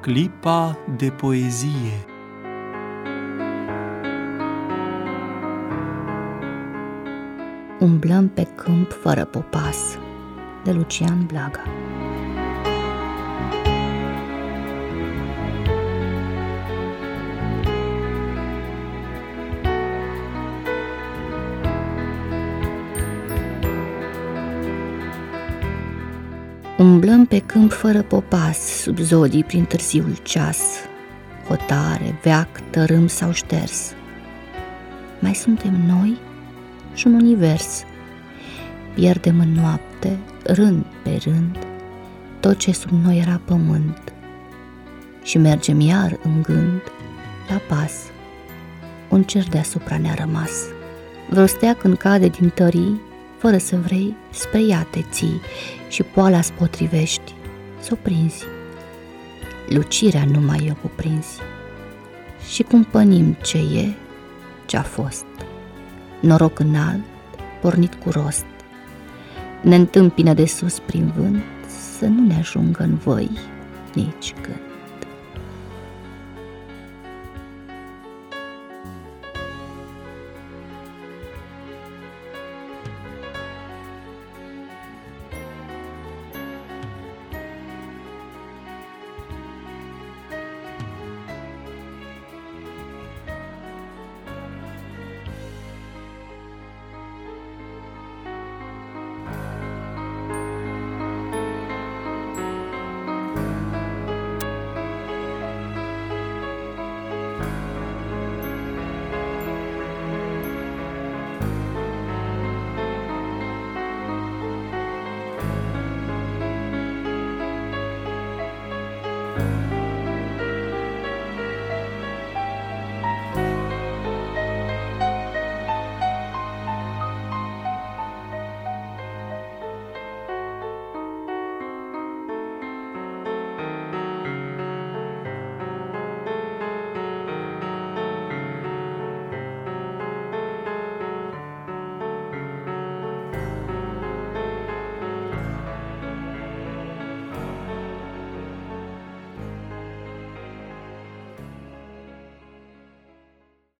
Clipa de poezie. Umblăm pe câmp fără popas, de Lucian Blaga. Umblăm pe câmp fără popas, sub zodii prin târziul ceas. Hotare, veac, tărâm s-au șters. Mai suntem noi și un univers. Pierdem în noapte, rând pe rând, tot ce sub noi era pământ. Și mergem iar în gând, la pas. Un cer deasupra ne-a rămas. Vreo stea când cade din tării, fără să vrei, spre ea te ții și poala-ți potrivești, s-o prinzi. Lucirea numai o cuprinzi și cumpănim ce e, ce-a fost. Noroc înalt, pornit cu rost, ne întâmpină de sus prin vânt, să nu ne ajungă în văi nici când.